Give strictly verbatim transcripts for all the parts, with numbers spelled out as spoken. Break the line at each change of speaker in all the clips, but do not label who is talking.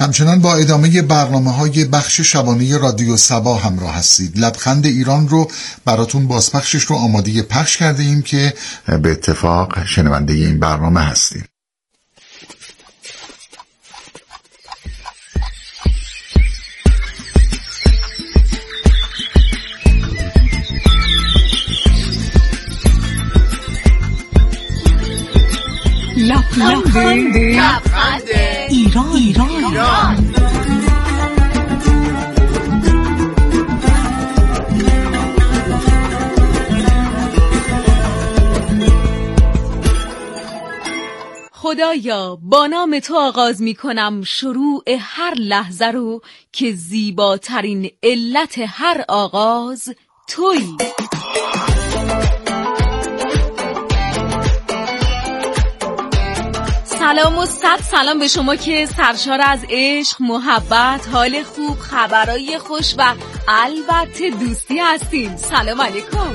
همچنان با ادامه برنامه‌های بخش شبانه رادیو صبا همراه هستید. لبخند ایران رو براتون بازپخشش رو آماده پخش کرده ایم که به اتفاق شنونده این برنامه هستیم.
لبخند لبخند ایران ایران ایران خدایا با نام تو آغاز می کنم شروع هر لحظه رو که زیباترین علت هر آغاز تویی. سلام و صد سلام به شما که سرشار از عشق، محبت، حال خوب، خبرای خوش و البته دوستی هستین. سلام علیکم.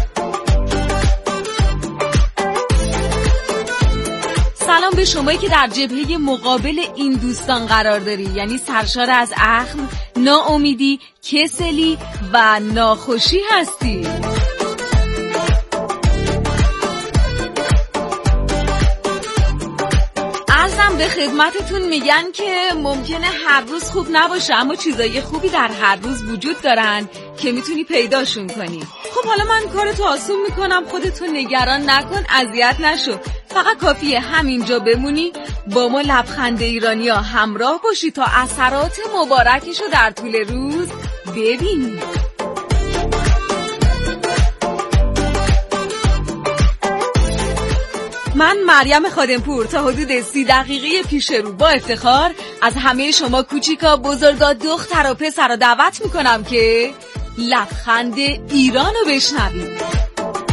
سلام به شمایی که در جبهه مقابل این دوستان قرار داری، یعنی سرشار از اخم، ناامیدی، کسلی و ناخوشی هستی. عرضم به خدمتتون میگن که ممکنه هر روز خوب نباشه، اما چیزای خوبی در هر روز وجود دارن که میتونی پیداشون کنی. خب حالا من کارتو آسون میکنم، خودتو نگران نکن، اذیت نشو، فقط کافیه همینجا بمونی، با ما لبخند ایرانیا همراه باشی تا اثرات مبارکشو در طول روز ببینی. من مریم خادمپور تا حدود سی دقیقه پیش رو با افتخار از همه شما کوچیکا، بزرگا، دختر و پسر رو دعوت میکنم که لبخند ایران رو بشنوید.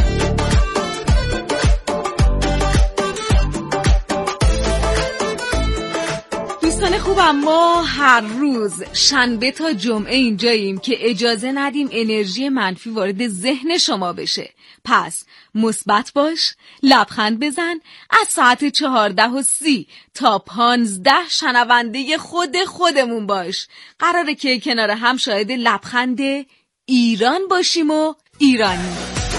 دوستان خوبم، ما هر روز شنبه تا جمعه اینجاییم که اجازه ندیم انرژی منفی وارد ذهن شما بشه. پس مثبت باش، لبخند بزن، از ساعت چهارده و سی تا پانزده شنونده خود خودمون باش. قراره که کنار هم شاهد لبخند ایران باشیم و ایرانی.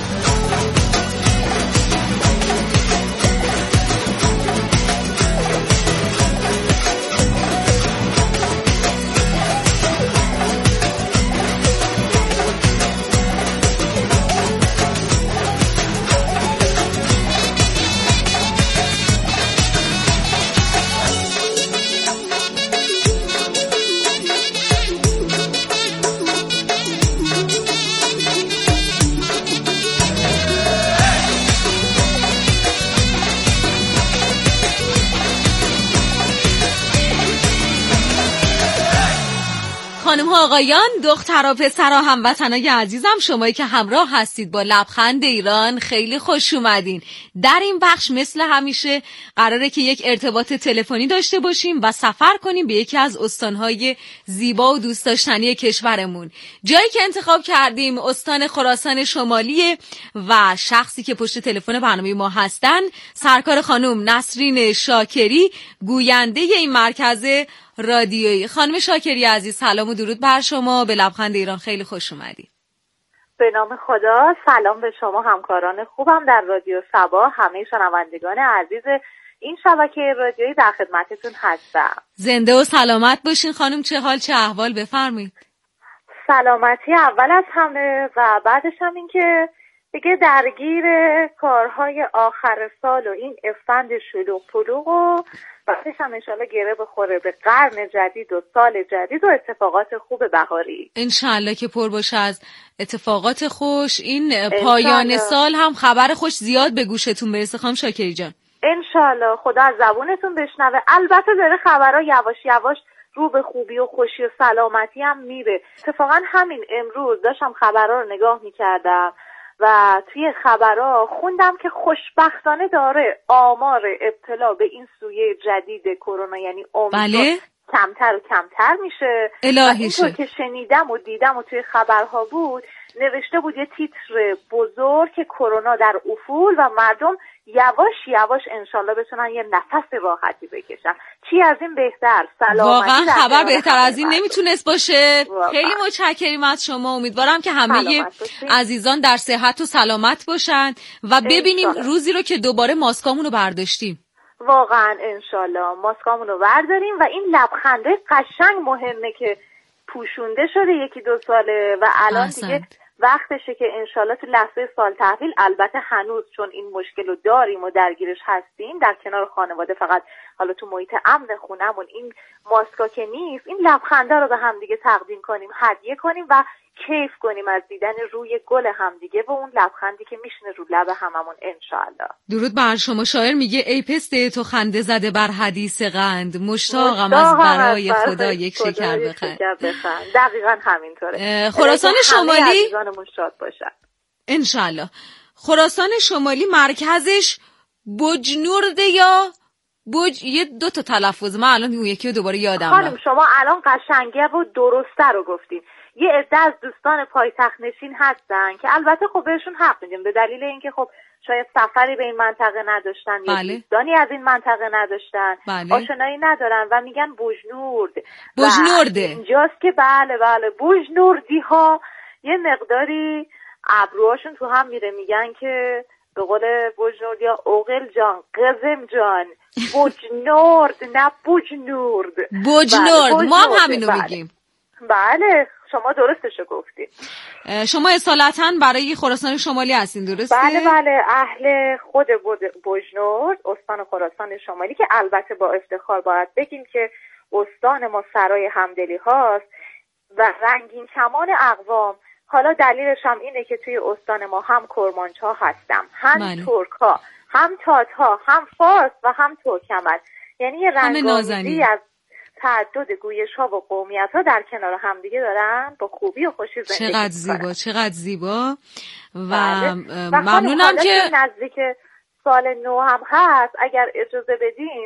خانم ها، آقایان، دختر و پسر و هموطنای عزیزم، شمایی که همراه هستید با لبخند ایران، خیلی خوش اومدین. در این بخش مثل همیشه قراره که یک ارتباط تلفنی داشته باشیم و سفر کنیم به یکی از استانهای زیبا و دوست داشتنی کشورمون. جایی که انتخاب کردیم استان خراسان شمالی و شخصی که پشت تلفن برنامه ما هستن سرکار خانم نسرین شاکری، گوینده این مرکز رادیویی. خانم شاکری عزیز، سلام و درود بر شما، به لبخند ایران خیلی خوش اومدید.
به نام خدا، سلام به شما همکاران خوبم در رادیو صبا، همه شنوندگان عزیز این شبکه رادیویی در خدمتتون هستم.
زنده و سلامت باشین خانم، چه حال چه احوال؟ بفرمایید.
سلامتی اول از همه و بعدش هم این که دیگه درگیر کارهای آخر سال و این اسفند شلوغ پلوغ و بعدش هم انشالله گره بخوره به قرن جدید و سال جدید و اتفاقات خوب بهاری.
انشالله که پر باشه از اتفاقات خوش. این پایان سال هم خبر خوش زیاد به گوشتون برسه خانم شاکری جان.
انشالله خدا از زبونتون بشنوه. البته داره خبرها یواش یواش رو به خوبی و خوشی و سلامتی هم میره. اتفاقا همین امروز داشتم خبرها رو نگاه میکردم و توی خبرها خوندم که خوشبختانه داره آمار ابتلا به این سویه جدید کرونا یعنی اومیکرون
بله؟
کمتر و کمتر میشه.
الهی
اینطور که شنیدم و دیدم و توی خبرها بود نوشته بود یه تیتر بزرگ که کرونا در افول و مردم یواش یواش انشالله بتونن یه نفس راحتی بکشن. چی از این بهتر؟ سلامتی.
واقعا خبر بهتر از این نمیتونست باشه. واقعا. خیلی متشکریم از شما. امیدوارم که همه عزیزان در صحت و سلامت باشن و ببینیم انشالله. روزی رو که دوباره ماسکامون رو برداشتیم.
واقعا انشالله ماسکامون رو برداریم و این لبخنده قشنگ مهمه که پوشونده شده یکی دو ساله و الان احسن. دیگه وقتشه که انشالله تو لحظه سال تحویل، البته هنوز چون این مشکل رو داریم و درگیرش هستیم در کنار خانواده، فقط حالا تو محیط امن خونمون این ماسکا که نیست، این لبخنده رو به همدیگه تقدیم کنیم، هدیه کنیم و کیف کنیم از دیدن روی گل همدیگه و اون لبخندی که میشنه رو لب هممون انشالله.
درود بر شما. شاعر میگه ای پسته تو خنده زده بر حدیث قند، مشتاقم از برای خدا یک شکر بخند.
دقیقاً همینطوره.
خراسان شمالی
عزیزانمون شاد باشن
انشالله. خراسان شمالی مرکزش بجنورده یا بوج، یه دو تا تلفظ من الان اون یکی رو دوباره یادم رفت.
خانم شما الان قشنگه و درسته رو گفتین. یه عده از دوستان پایتخت نشین هستن که البته خب بهشون حق میدیم به دلیل اینکه خب شاید سفری به این منطقه نداشتن
بله.
یا دوستانی از این منطقه نداشتن،
بله.
آشنایی ندارن و میگن بوجنورد.
بوجنورده
اینجاست که بله بله بوجنوردی ها یه مقداری ابروهاشون تو هم میره، میگن که به قول بوجنورد یا اوغل جان قزم جان بوجنورد نه بوجنورد.
بوجنورد بله. ما هم همینو
بله.
بگیم.
بله شما درستشو گفتید.
شما اصالتا برای خراسان شمالی هستین درسته؟
بله بله اهل خود بوجنورد استان خراسان شمالی که البته با افتخار باید بگیم که استان ما سرای همدلی هاست و رنگین کمان اقوام. حالا دلیلش هم اینه که توی استان ما هم کرمانچ ها هستم، هم بله. ترک ها، هم تات ها، هم فارس و هم ترکمن، یعنی یه رنگامیزی از تعدد گویش ها و قومیت ها در کنار همدیگه دارن با خوبی و خوشی زندگی
چقدر زیبا چقدر زیبا و,
بله. و
ممنونم که
نزدیک سال نو هم هست. اگر اجازه بدین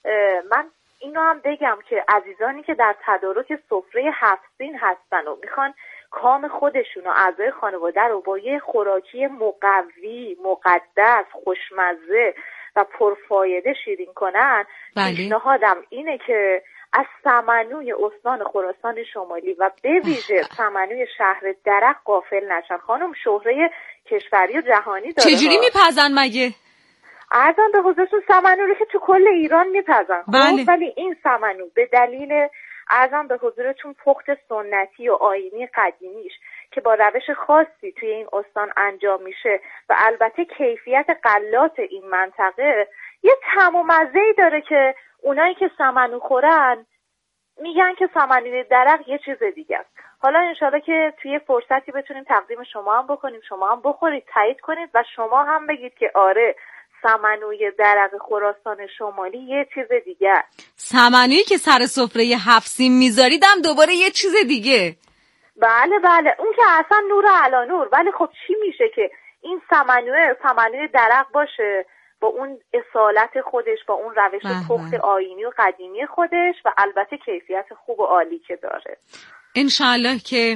من اینو هم بگم که عزیزانی که در تدارک سفره هفت سین هستن و میخوان کام خودشون و اعضای خانواده رو با یه خوراکی مقوی، مقدس، خوشمزه و پرفایده شیرین کنن، پیشنهادم اینه که از سمنوی استان خراسان شمالی و به ویژه سمنوی شهر درق غافل نشن. خانم شهره کشوری و جهانی داره.
چجوری میپزن مگه؟
ارزان به حضورتون سمنو رو که تو کل ایران میپزن،
بله.
ولی این سمنو به دلیل ارزان به حضورتون پخت سنتی و آیینی قدیمیش که با روش خاصی توی این استان انجام میشه و البته کیفیت غلات این منطقه یه طعم و مزه‌ای داره که اونایی که سمنو خورن میگن که سمنوی درق یه چیز دیگه است. حالا انشالله که توی فرصتی بتونیم تقدیم شما هم بکنیم، شما هم بخورید، تایید کنید و شما هم بگید که آره سمنوی درق خراسان شمالی یه چیز دیگه است.
سمنویی که سر سفره هفت سین میذاریدم دوباره یه چیز دیگه.
بله بله اون که اصلا نور علی نور. ولی خب چی میشه که این سمنوی سمنوی درق باشه با اون اصالت خودش، با اون روش پخت آیینی و قدیمی خودش و البته کیفیت خوب و عالی که داره.
انشالله که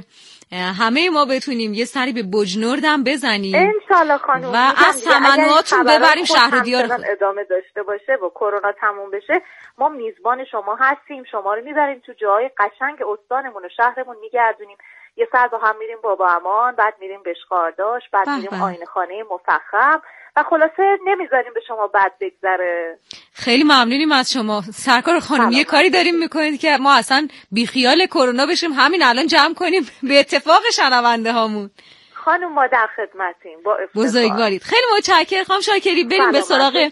همه ما بتونیم یه سری به بوجنوردم بزنیم
انشالله خانم
و از سمنوهاتون ببریم شهر و دیار خود.
ادامه داشته باشه و کرونا تموم بشه ما میزبان شما هستیم، شما رو میبریم تو جای قشنگ استانمون و شهرمون میگردونیم. یه سر با هم میریم بابا امان، بعد میریم بشقارداش، بعد میریم آینه خانه مفخم و خلاصه نمیذاریم به شما بد بگذره.
خیلی ممنونیم از شما سرکار خانم. یه کاری داریم میکنید که ما اصلا بیخیال کرونا بشیم، همین الان جمع کنیم به اتفاق شنونده هامون.
خانم ما در خدمتیم با افتخار.
بزرگوارید. خیلی متشکرم خانم شاکری. بریم به سراغ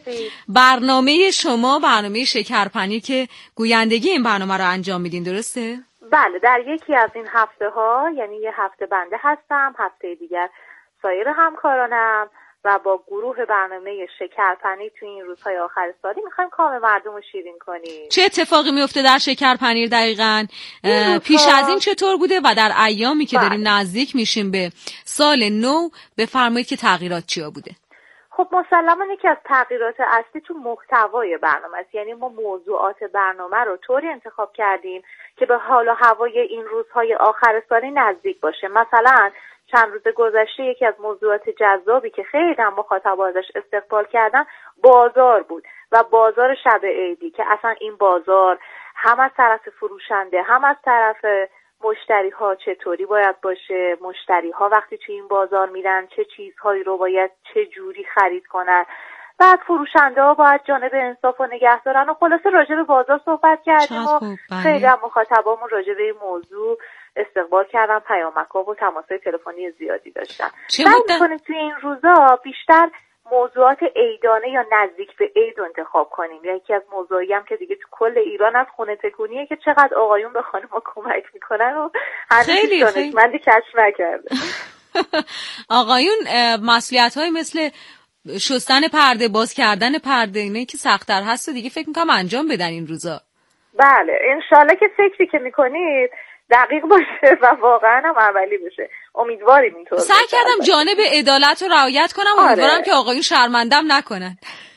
برنامه شما، برنامه شکرپنیر که گویندگی این برنامه رو انجام میدین درسته؟
بله در یکی از این هفته ها، یعنی یه هفته بنده هستم، هفته دیگر سایر همکارانم و با گروه برنامه شکرپنیر توی این روزهای آخر سالی میخوایم کام مردم رو شیرین کنیم.
چه اتفاقی میفته در شکرپنیر دقیقاً؟ پیش از این چطور بوده و در ایامی که بله. داریم نزدیک میشیم به سال نو بفرمایید که تغییرات چیا بوده؟
خب مسلماً یکی از تغییرات اصلی تو محتوای برنامه است. یعنی ما موضوعات برنامه رو طوری انتخاب کردیم که به حال و هوای این روزهای آخر سالی نزدیک باشه. مثلا چند روز گذشته یکی از موضوعات جذابی که خیلی هم مخاطبا ازش استقبال کردن بازار بود و بازار شب عیدی که اصلا این بازار هم از طرف فروشنده هم از طرف مشتری ها چطوری باید باشه، مشتری ها وقتی توی این بازار میرن چه چیزهایی رو باید چه جوری خرید کنن، بعد فروشنده ها باید جانب انصاف و نگه دارن و خلاصه راجع به بازار صحبت کردیم و خیلی هم مخاطبامون راجع به این موضوع استقبال کردن، پیامک‌ها و تماس‌های تلفنی زیادی داشتن. سعی می‌کنیم توی این روزا بیشتر موضوعات عیدانه یا نزدیک به عید رو انتخاب کنیم. یا یکی از موضوعی هم که دیگه تو کل ایران از خونه تکونیه که چقدر آقایون به خانم‌ها کمک میکنن و هنوز دانشمندی کشف نکرده.
آقایون مسئولیت‌های مثل شستن پرده، باز کردن پرده، اینه که سخت‌تر هست و دیگه فکر می‌کنم انجام بدن این روزا.
بله انشالله که فکری که میکنید دقیق باشه و واقعا هم عملی بشه. امیدواریم اینطور.
سعی کردم جانب عدالت رو رعایت کنم. آره. امیدوارم که آقایون شرمندم نکنن.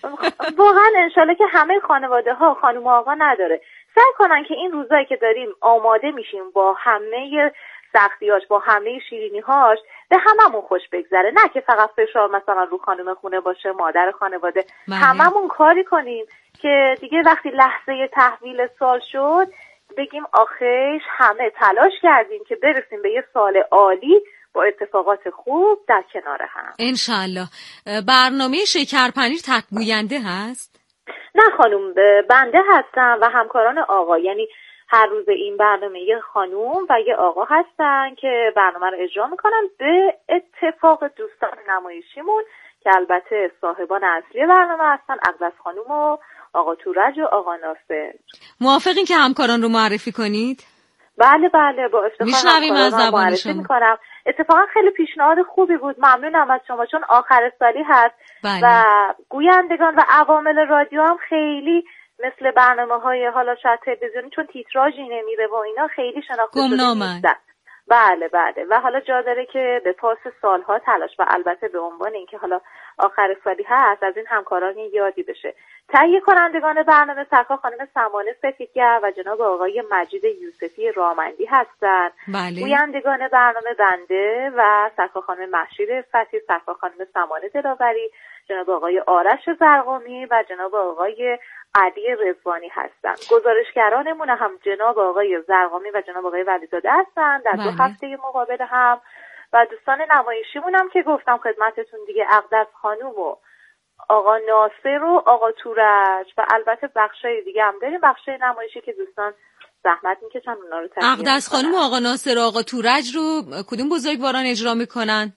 واقعا انشالله که همه خانواده ها خانم و آقا نداره سعی کنن که این روزایی که داریم آماده میشیم با همه سختیاش، با همه شیرینی‌هاش به هممون خوش بگذره، نه که فقط فشار مثلا رو خانم خونه باشه، مادر خانواده. مهم. هممون کاری کنیم که دیگه وقتی لحظه تحویل سال شد بگیم آخیش همه تلاش کردیم که برسیم به یه سال عالی با اتفاقات خوب در کنار هم.
انشالله. برنامه شکرپنیر تک‌گوینده هست؟
نه خانم، بنده هستم و همکاران آقا، یعنی هر روز این برنامه یه خانوم و یه آقا هستن که برنامه رو اجرا میکنن به اتفاق دوستان نمایشیمون که البته صاحبان اصلی برنامه هستن، اقدس خانوم و آقا تورج و آقا ناصر.
موافقین که همکاران رو معرفی کنید؟
بله بله با افتخار
میشنویم از زبان شما.
میکنم. اتفاقا خیلی پیشنهاد خوبی بود، ممنونم از شما، چون آخر سالی هست. بله. و گویندگان و عوامل رادیو هم خیلی مثل برنامه های حالا شاید تلویزیونی چون تیتراژی نمیره و اینا خیلی شناخته شده نیستن. بله بله و حالا جا داره که به پاس سالها تلاش و البته به عنوان اینکه حالا آخر سالی هست از این همکاران یادی بشه. تهیه کنندگان برنامه سرکار خانم سمانه سفیدگر و جناب آقای مجید یوسفی رامندی هستند.
بله.
گویندگان برنامه بنده و سرکار خانم مهشید فتحی، سرکار خانم سمانه دلاوری، جناب آقای آرش زرقامی و جناب آقای علی رضوانی هستند. گزارشگرانمون هم جناب آقای زرقامی و جناب آقای ولیزاده هستند در دو هفته مقابل هم و دوستان نمایشیمون هم که گفتم خدمتتون دیگه، اقدس خانوم و آقا ناصر و آقا تورج و البته بخشای دیگه هم داریم، بخشای نمایشی که دوستان زحمت میکشن اونا رو تهیه میکنن.
اقدس خانوم و آقا ناصر و آقا تورج رو کدوم بزرگواران اجرا میکنن؟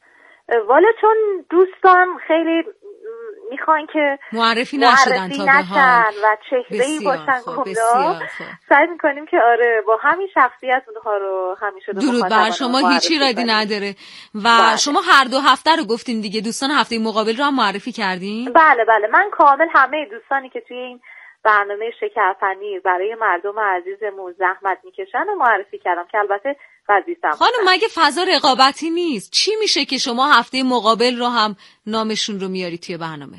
والا چون دوستان خیلی میخوان که
معرفی نشدن تا به حال
و چهره‌ای باشن گمراه، سعی میکنیم که آره با همین شخصیت اونها رو همیشه
درود بر شما، هیچی رادی نداره. و بله. شما هر دو هفته رو گفتین دیگه، دوستان هفته مقابل رو هم معرفی کردین؟
بله بله من کامل همه دوستانی که توی این برنامه شکرپنیر برای مردم عزیزمون زحمت میکشن و معرفی کردم که البته وظیفه‌ام.
خانم مگه فضا رقابتی نیست؟ چی میشه که شما هفته مقابل رو هم نامشون رو میاری توی برنامه؟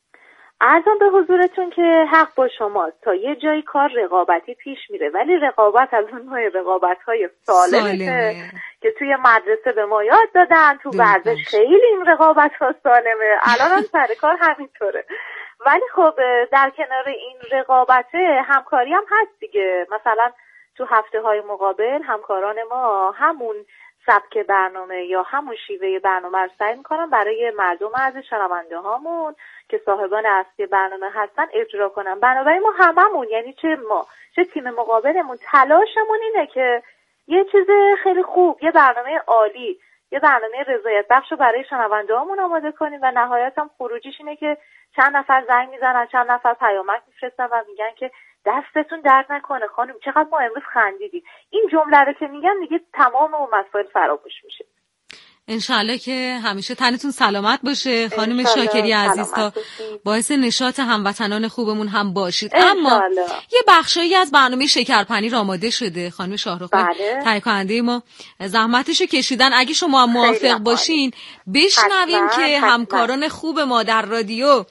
عرضم به حضورتون که حق با شماست، تا یه جایی کار رقابتی پیش میره ولی رقابت از اون نوع رقابت‌های سالمه که توی مدرسه به ما یاد دادن، تو ورزش خیلی این رقابت‌ها سالمه، الان هم سر کار همینطوره. ولی خب در کنار این رقابت همکاری هم هست دیگه. مثلا تو هفته های مقابل همکاران ما همون سبک برنامه یا همون شیوه برنامه رو سعی میکنن برای مردم عزیز شنونده هامون که صاحبان اصلی برنامه هستن اجرا کنن. بنابراین ما هممون، یعنی چه ما چه تیم مقابلمون، تلاشمون اینه که یه چیز خیلی خوب، یه برنامه عالی، یه برنامه رضایت بخش رو برای شنونده هامون آماده کنیم و نهایت هم خروجیش اینه که چند نفر زنگ میزنن، چند نفر پیامک میفرستن و میگن که دستتون درد نکنه خانم، چقدر ما امروز خندیدیم. این جمله رو که میگن دیگه تمام اون مسائل فراموش میشه.
انشالله که همیشه تنتون سلامت باشه خانم شاکری عزیز، تا باعث نشاط هموطنان خوبمون هم باشید. اما یه بخشایی از برنامه شکرپنیر آماده شده، خانم شاهرخ تهیه کننده ما زحمتشو کشیدن. اگه شما موافق باشین بشنویم که همکاران خوب ما در رادیو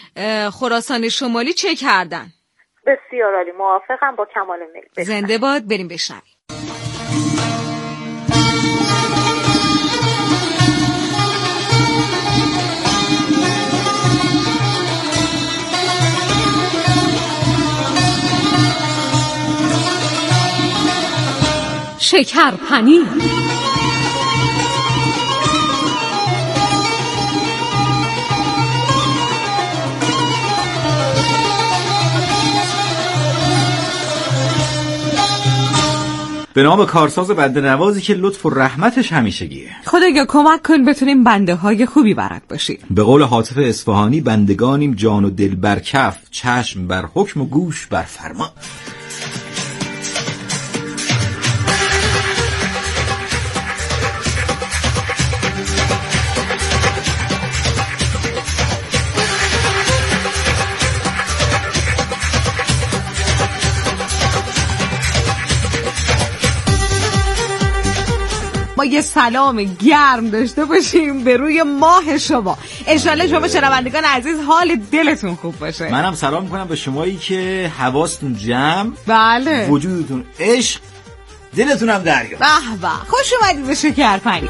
خراسان شمالی چه کردن.
بسیار عالی، موافقم، با کمال میل.
زنده باد، بریم بشنویم. شکرپنیر.
به نام کارساز بنده نوازی که لطف و رحمتش همیشگیه.
خدایا کمک کن بتونیم بنده های خوبی برات باشیم.
به قول حاطف اصفهانی بندگانیم جان و دل بر کف، چشم بر حکم و گوش بر فرمان.
ما یه سلام گرم داشته باشیم به روی ماه شما. انشالله شما شنوندگان عزیز حال دلتون خوب باشه.
منم سلام میکنم به شمایی که حواستون جمع،
بله،
وجودتون عشق، دلتونم دریا.
به به، خوش اومدید به شکرپنیر.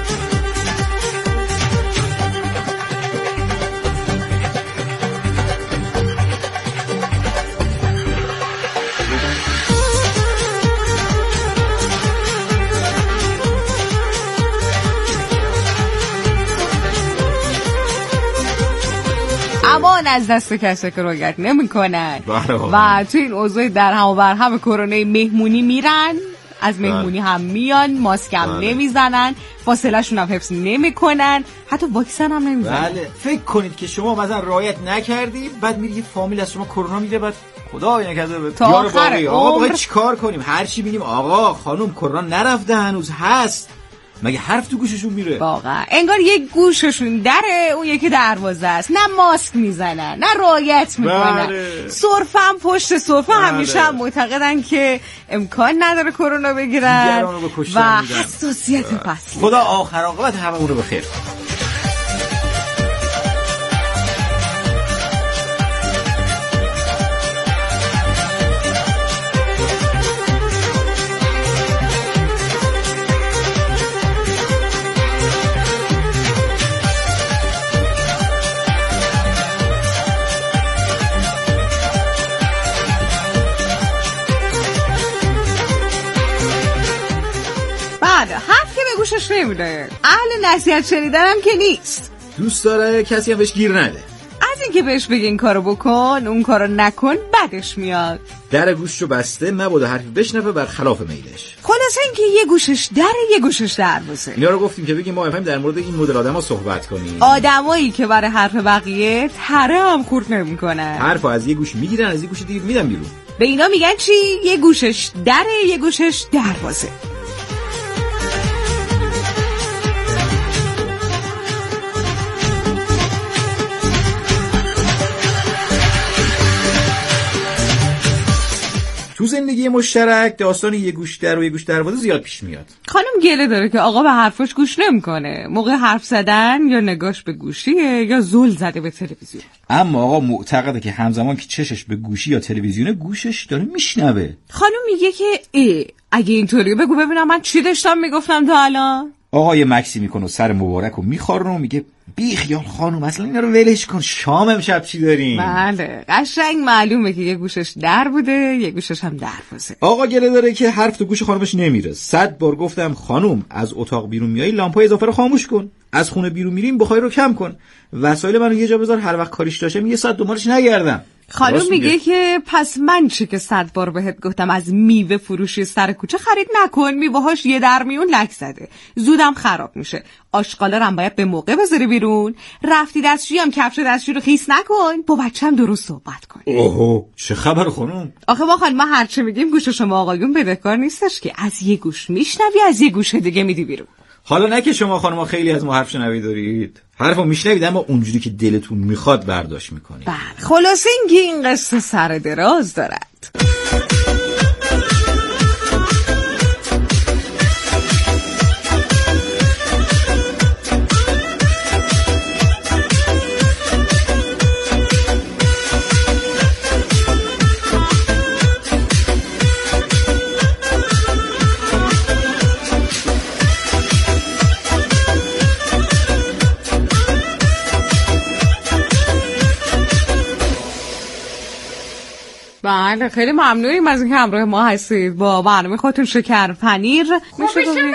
امان از دست کسی که رعایت نمی کنن و تو این اوضاع در هم و بر هم کرونا مهمونی میرن، از مهمونی هم میان، ماسک هم نمیزنن، فاصله شون هم حفظ نمی کنن، حتی واکسن هم نمیزنن.
بله، فکر کنید که شما مثلا رعایت نکردی، بعد میری یه فامیل از شما کرونا میگیره، بعد خدای نکرده
تا آخر عمر
آقا باید چیکار کنیم؟ هر چی بینیم آقا خانم کرونا نرفته هنوز هست، مگه حرف تو گوششون میره؟
واقعا انگار یک گوششون دره، اون یکی دروازه است. نه ماسک میزنن، نه رعایت میکنن.
بله.
سرفه هم پشت سرفه بله. همیشه هم معتقدن که امکان نداره کرونا بگیرن و حساسیت فصلی.
خدا آخر عاقبت هممون رو بخیر.
حرف که به گوشش نمیده، اهل نصیحت شنیدنم که نیست،
دوست داره کسی هم بهش گیر نده.
از این که بهش بگی این کارو بکن اون کارو نکن بدش میاد.
در گوششو بسته، مبادا حرفی بشنوه برخلاف میلش.
خلاصه این که یه گوشش دره یه گوشش دروازه.
اینا رو گفتیم که بگیم ما می‌فهمیم در مورد این مدل آدما صحبت کنیم.
آدمایی که برای حرف بقیه تره هم خورد نمی‌کنن.
حرفو از یه گوش میگیرن، از یه گوش دیگه میدن بیرون.
به اینا میگن چی؟ یه گوشش دره یه گوشش دروازه.
تو زندگی مشترک داستان یه گوش در و یه گوش دروازه زیاد پیش میاد.
خانم گله داره که آقا به حرفش گوش نمیکنه، موقع حرف زدن یا نگاش به گوشیه یا زل زده به تلویزیون.
اما آقا معتقده که همزمان که چشش به گوشی یا تلویزیون گوشش داره میشنوه.
خانم میگه که ای اگه اینطوری بگو ببینم من چی داشتم میگفتم تا الان.
آقا یه مکسی میکنه و سر مبارک رو میخارونه و میگه بی خیال خانم اصلا اینا رو ولش کن، شام امشب چی داریم؟
بله قشنگ معلومه که یه گوشش در بوده یه گوشش هم دروازه.
آقا گله داره که حرف تو گوش خانمش نمیره. صد بار گفتم خانم از اتاق بیرون میای لامپای اضافه رو خاموش کن، از خونه بیرون میریم بخاری رو کم کن، وسایل منو یه جا بذار هر وقت کاریش داشتم یه ساعت دنبالش نگردم.
خانم میگه. میگه که پس من چی که صد بار بهت گفتم از میوه فروشی سر کوچه خرید نکن، میوه‌هاش یه در میون لک زده، زودم خراب میشه، آشغالا رو هم باید به موقع بذاری بیرون، رفتی دستشویی هم کفش دستشویی رو خیس نکن، با بچه‌م درست صحبت کن.
اوه چه خبر خانم؟
آخه ما خانم ما هر چه میگیم گوش شما آقایون بدهکار نیستش که، از یه گوش میشنوی از یه گوش دیگه میدی بیرون.
حالا نه که شما خانم‌ها خیلی از ما حرف شنوی دارید، حرفو میشنوید اما اونجوری که دلتون میخواد برداشت میکنید.
بله خلاصه اینکه این قصه سر دراز دارد. بله خیلی ممنونیم از اینکه همراه ما هستید. با برنامه خودتون شکر پنیر
خوبی شما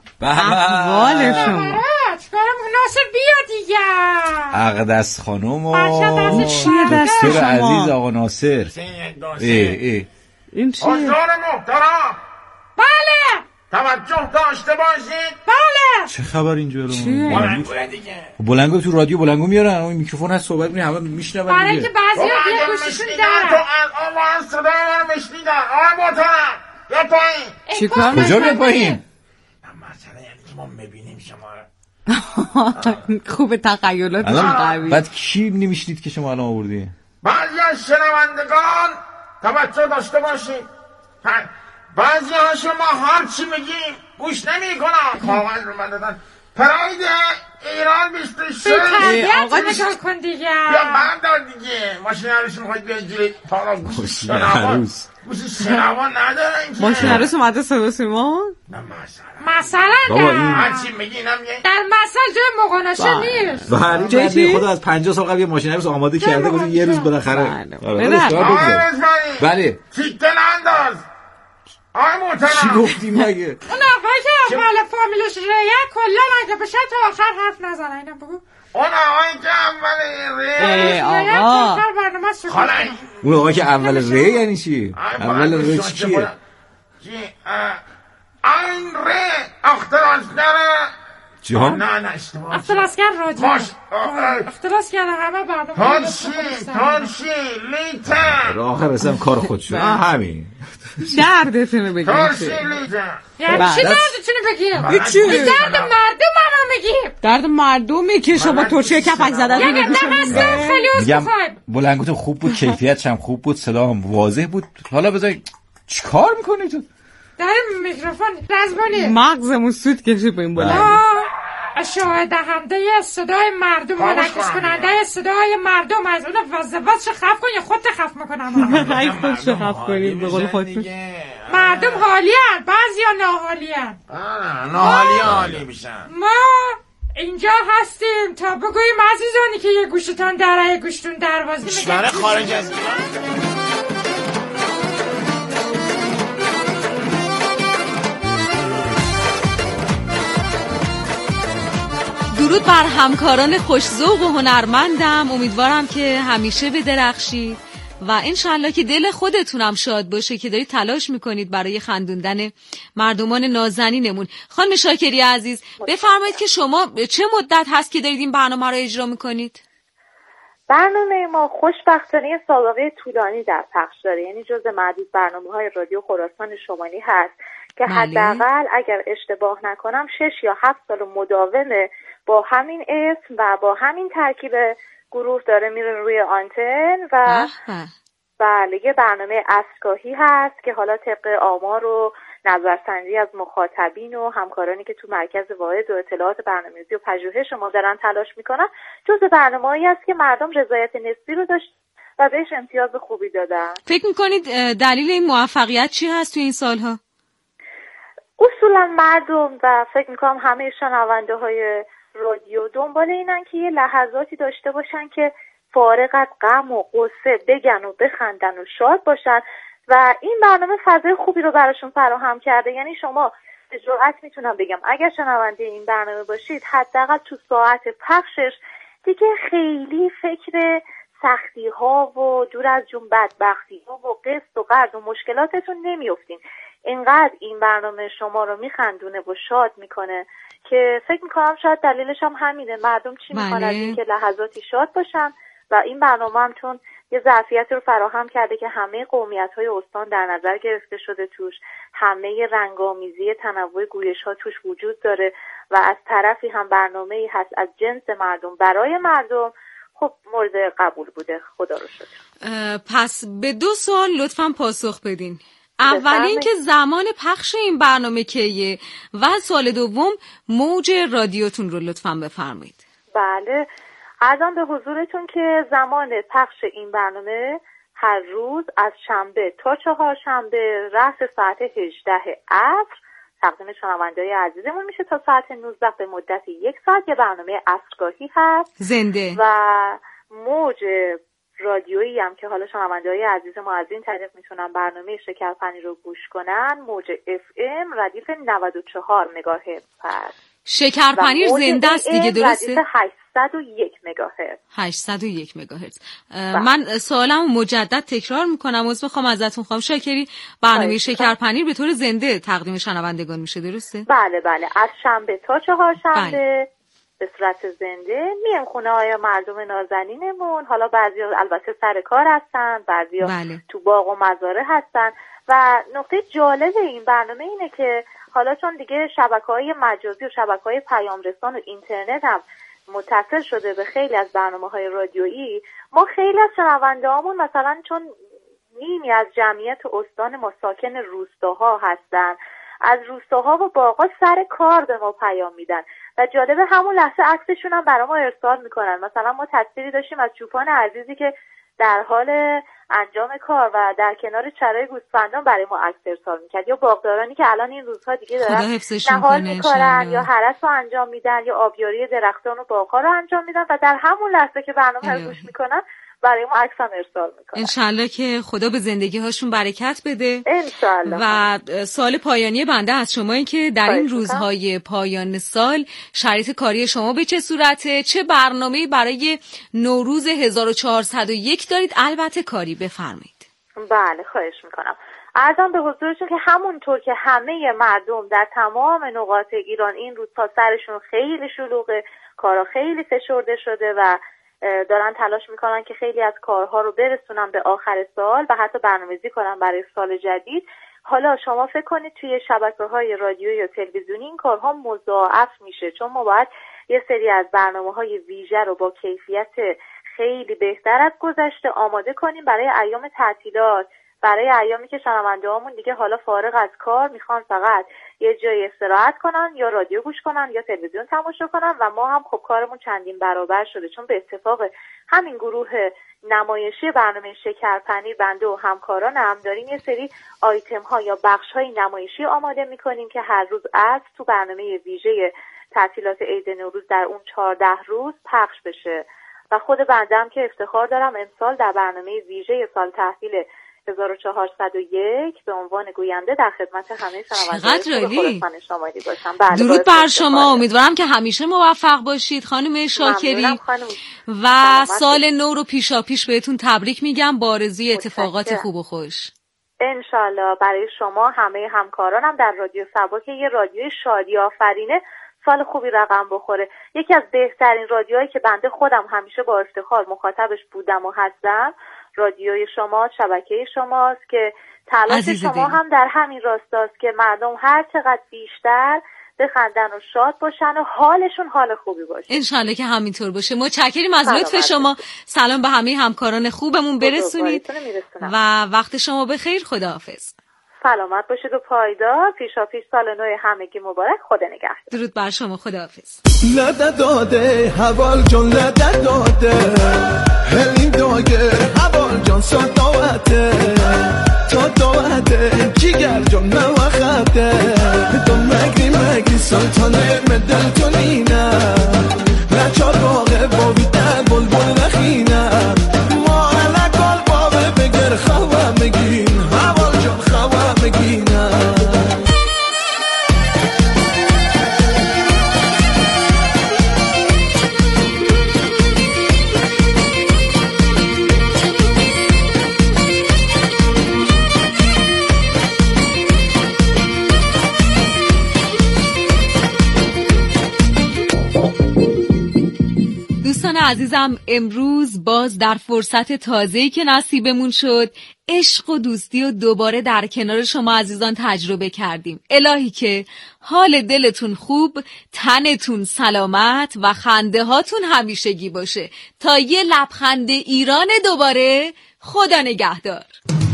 احوال شما
چکارم ناصر بیا دیگه
اقدس خانوم و
چیه دست
دکتر
شما
عزیز آقا ناصر. ای ای
این چیه؟
حضور محترم
بله
توجه داشته باشید.
بله
چه خبر اینجا؟
چیه؟
بلنگوه دیگه
بلنگو تو رادیو بلنگو میارن، اون میکروفون هست صحبت می‌کنه همه میشنون
برای
دیگه.
که بعضی ها یه گوشیشون
تو
دارن
الان من صدای من میشنیدن. آقای محترم یا پایین
چیکار
کجا به پایین؟
مثلا یعنی که ما میبینیم شما رو.
خوب تخیلات
الان
قوی.
بعد کی نمیشنید که شما الان آوردی؟
بعضی از شنوندگان توجه داشته باشید، بعضی ها شما هر چی میگیم گوش نمی کنن. کاغذ رو من دادن پراید ایران بیست و سه.
تربیت نگاه کن دیگه.
یا من دار دیگه ماشین عروس میخواید بیان جیلی پارا گوش شنوان گوش شنوان ندارن که
ماشین عروس اومده صدا سیما؟
نه مثلا
مثلا
بابا
در
این-
هر چی میگی نمیگه
در مثل جای مقانشه نیست.
بله
جای چی؟
بنده خدا از پنجاه سال قبل یه ماشین عروس آماده کرده گفت یه روز بالاخره.
بله.
آره،
بله.
خودش کار
آقای
بگذاره.
رزمانی
بله
تیکه ننداز. آقای
چی
محترم
گفتیم مگه؟
اون آقای که اول فامیلش ریه کلا اگه بشه تا آخر حرف نزنه. اینو بگو
اون آقایی که اول
ای
ری
آقا.
ریه تا آخر برنامه سکوت
خاله
کنه.
اون آقا که اول ری یعنی چی؟ اول ری چیه؟
چی این ری اختراشگر
جان؟
نه نه اشتباه
اختلاسگر رادیو
باش
اختلاسگر همه برنامه
ترشی ترشی لیتر
آخر رسم کار خود شد همین.
دردتونو بگیم
ترشی لیتر
یعنی چی دردتونو بگیم؟
هیچی.
درد مردم هم میگیم.
درد مردمی که شما ترشی کپک زدن
یعنی نمستم خیلی از
میگم
بخوایم.
بلنگوتون خوب بود، کیفیتش هم خوب بود، صدا هم واضح بود. حالا بذاری چیکار میکنی تو؟
در میکروفون رزمانی
مغزمون سود کشی با این بلند.
ما شاهد دهنده صدای مردم منعکس کننده صدای مردم از اون وظیفه‌اش خف کن یا خودت خف میکنم.
ای خود شو خف کنید به قول خودتون.
مردم حالیان بعضیا ناحالیان.
ناحالی حالی میشن.
ما اینجا هستیم تا بگوییم عزیزانی که یه گوشتان دره یه گوشتون دروازه
کشور خارج از ایران.
درود بر همکاران خوش‌ذوق و هنرمندم. امیدوارم که همیشه بدرخشید و انشالله که دل خودتونم شاد باشه که دارید تلاش میکنید برای خندوندن مردمان نازنینمون. خانم شاکری عزیز بفرمایید که شما چه مدت هست که دارید این برنامه رو اجرا میکنید؟
برنامه ما خوشبختانه سابقه طولانی در پخش داره، یعنی جز معدود برنامه‌های رادیو خراسان شمالی هست که
بله.
حداقل اگر اشتباه نکنم شش یا هفت سال مداومه با همین اسم و با همین ترکیب گروه داره میره روی آنتن و بله یه برنامه عصرگاهی هست که حالا طبق آمار و نظرسنجی از مخاطبین و همکارانی که تو مرکز واحد و اطلاعات برنامه‌ریزی و پژوهش ما دارن تلاش میکنن جز برنامه‌ای است که مردم رضایت نسبی رو داشت و بهش امتیاز خوبی دادن.
فکر میکنید دلیل این موفقیت چی هست تو این سالها؟
اصولا مردم و فکر میکنم همه شنونده های رادیو دنبال اینن که یه لحظاتی داشته باشن که فارغ از غم و غصه بگن و بخندن و شاد باشن و این برنامه فضای خوبی رو براشون فراهم کرده. یعنی شما به جرئت میتونم بگم اگر شنونده این برنامه باشید حداقل تو ساعت پخشش دیگه خیلی فکر سختی ها و دور از جون بدبختی ها و قسط و قرض و مشکلاتتون نمیافتین. اینقدر این برنامه شما رو میخندونه و شاد میکنه که فکر میکنم شاید دلیلش هم همینه. مردم چی میخوان از این که لحظاتی شاد باشن و این برنامه هم چون یه ظرفیت رو فراهم کرده که همه قومیت‌های استان در نظر گرفته شده توش، همه رنگامیزی تنوع گویش‌ها توش وجود داره و از طرفی هم برنامه‌ای هست از جنس مردم برای مردم، خب مورد قبول بوده. خدا رو شکر.
پس به دو سوال لطفاً پاسخ بدین. اول این که زمان پخش این برنامه کیه و سوال دوم موج رادیوتون رو لطفاً بفرمایید.
بله، عرضم به حضورتون که زمان پخش این برنامه هر روز از شنبه تا چهارشنبه رأس ساعت هجده عصر تقدیم شنونده‌های عزیزمون میشه تا ساعت نوزده به مدت یک ساعت. یه برنامه عصرگاهی هست
زنده
و موج رادیویی هم که حالا شنونده‌های عزیز ما از این طریق میتونن برنامه شکرپنیر رو گوش کنن، موج اف ام ردیف نود و چهار مگاهرتز هست.
شکرپنیر زنده است دیگه، درسته؟
ردیف هشتصد و یک مگاهرتز.
هشتصد و یک مگاهرتز. من سوالمو مجدد تکرار میکنم، عذر میخوام ازتون خانم شاکری. برنامه شکرپنیر به طور زنده تقدیم شنوندگان میشه، درسته؟
بله بله، از شنبه تا چهارشنبه به صورت زنده میام خونه های مردم نازنینمون. حالا بعضی البته سر کار هستن، بعضی
بله.
تو باغ و مزارع هستن. و نکته جالب این برنامه اینه که حالا چون دیگه شبکه‌های مجازی و شبکه‌های پیام رسان و اینترنت هم متصل شده به خیلی از برنامه‌های رادیویی، ما خیلی از شنونده‌هامون مثلا چون نیمی از جمعیت استان ما ساکن روستاها هستن، از روستاها و باغ‌ها سر کار به ما پیام میدن و جالب همون لحظه عکسشون هم برای ما ارسال میکنن. مثلا ما تصویری داشتیم از چوپان عزیزی که در حال انجام کار و در کنار چرای گوسفندان برای ما عکس ارسال میکرد، یا باغدارانی که الان این روزها دیگه دارن نهال میکنن یا هرس رو انجام میدن یا آبیاری درختان و باغ‌ها رو انجام میدن و در همون لحظه که برنامه رو گوش میکنن برای ما عکس هم ارسال میکنن.
انشالله که خدا به زندگی هاشون برکت بده.
انشالله.
و سوال پایانی بنده از شما این که در این روزهای پایان سال شرایط کاری شما به چه صورته؟ چه برنامه‌ای برای نوروز هزار و چهارصد و یک دارید؟ البته کاری، بفرمایید.
بله خواهش میکنم. عرضم به حضورتون که همونطور که همه مردم در تمام نقاط ایران این روزها سرشون خیلی شلوغه، کارا خیلی فشرده شده و دارن تلاش میکنن که خیلی از کارها رو برسونن به آخر سال و حتی برنامه‌ریزی کنن برای سال جدید. حالا شما فکر کنید توی شبکه‌های رادیویی یا تلویزیونی این کارها مضاعف میشه، چون ما باید یه سری از برنامه‌های ویژه رو با کیفیت خیلی بهتر از گذشته آماده کنیم برای ایام تعطیلات، برای ایامی که شنونده‌هامون دیگه حالا فارغ از کار میخوان فقط یه جای استراحت کنن یا رادیو گوش کنن یا تلویزیون تماشا کنن و ما هم خب کارمون چندین برابر شده، چون به اتفاق همین گروه نمایشی برنامه شکرپنیر بنده و همکارانم داریم یه سری آیتم ها یا بخش های نمایشی آماده میکنیم که هر روز از تو برنامه ویژه تعطیلات عید نوروز در اون چهارده روز پخش بشه. و خود بندم که افتخار دارم امسال در برنامه ویژه سال تحویل هزار و چهارصد و یک به عنوان گوینده در خدمت همه شنوندگان خودتان شماری باشم.
درود بر شما، امیدوارم که همیشه موفق باشید خانم شاکری و سال نو رو پیشا پیش بهتون تبریک میگم با آرزوی اتفاقات خوب و خوش.
انشالله برای شما همه همکارانم در رادیو سبا که یه رادیوی شادی آفرینه سال خوبی رقم بخوره. یکی از بهترین رادیوهایی که بنده خودم همیشه با افتخار مخاطبش بودم و هستم رادیوی شما، شبکه شماست که تلاش شما دیم. هم در همین راستاست که مردم هر چقدر بیشتر بخندن و شاد باشن و حالشون حال خوبی باشه.
انشالله که همینطور باشه. متشکریم از لطف شما. سلام به همه همکاران خوبمون برسونید و وقت شما بخیر. خداحافظ.
سلامت باشید و پایدار. پیشا پیش سال نو همگی مبارک. خدا نگهدار.
درود بر شما. خداحافظ.
لده داده حوال جان لده داده هلیم داگه حوال جان سال داوته تا داوته جیگر جان نوخته تو مگری مگری سلطانه مدل تو نینه نچار باقه باوی در بلبل نخینه ما علکال باوه بگر خواه مگین حوال جان خواه مگینه.
عزیزم امروز باز در فرصت تازه‌ای که نصیبمون شد عشق و دوستی و دوباره در کنار شما عزیزان تجربه کردیم. الهی که حال دلتون خوب، تنتون سلامت و خنده هاتون همیشگی باشه تا یه لبخند ایران دوباره. خدا نگهدار.